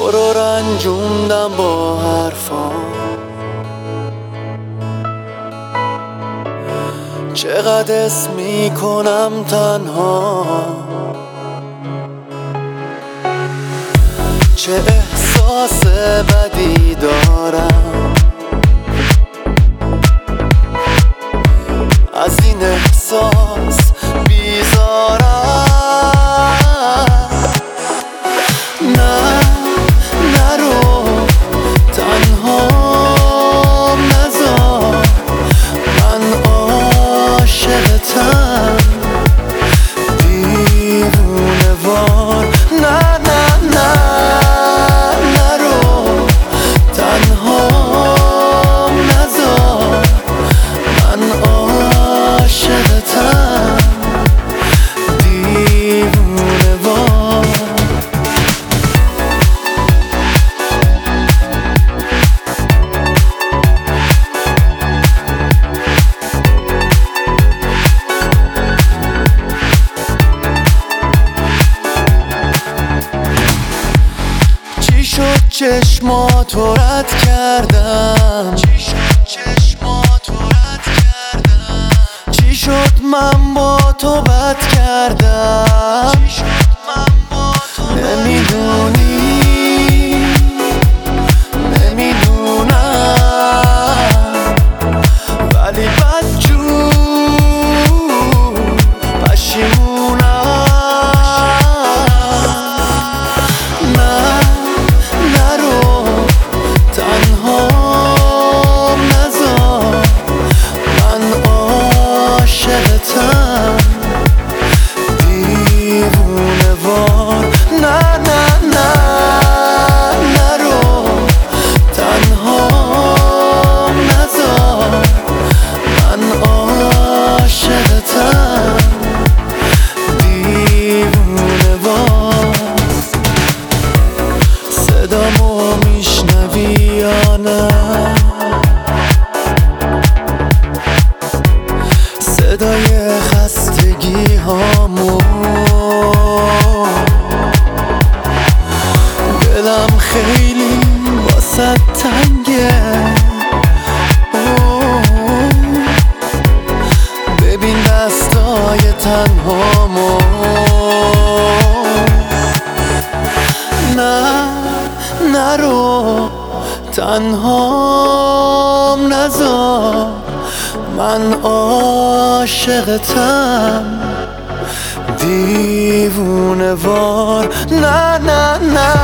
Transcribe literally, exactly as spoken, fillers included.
تو رو رنجوندم با حرفام، چقدر اسم میکنم تنها، چه احساس بدی دارم از این احساس بیزارم. نه نرو تنهام نذار، من عاشقتم دیوونه وار. نه نه نه نرو تنهام نذار، من عاشقتم دیوونه وار. چی شد چشماتو رد کردم، چی شد چشماتو رد کردم، چی شد من با تو بد کردم، چی شد من با تو نمیدونی نمیدونم، ولی بدجور پشیمونم. نه نرو تنهام نذار، من عاشقتم دیوونه وار. نه نه نه نرو تنهام نذار، من عاشقتم دیوونه وار. صدامو میشنوی یا نه؟ صدای خستگی هامو، دلم خیلی واسه تنگه. اوه، ببین دستای تنهامو. نه نرو تنهام نذار، من عاشقتم دیوونه وار. نه نه نه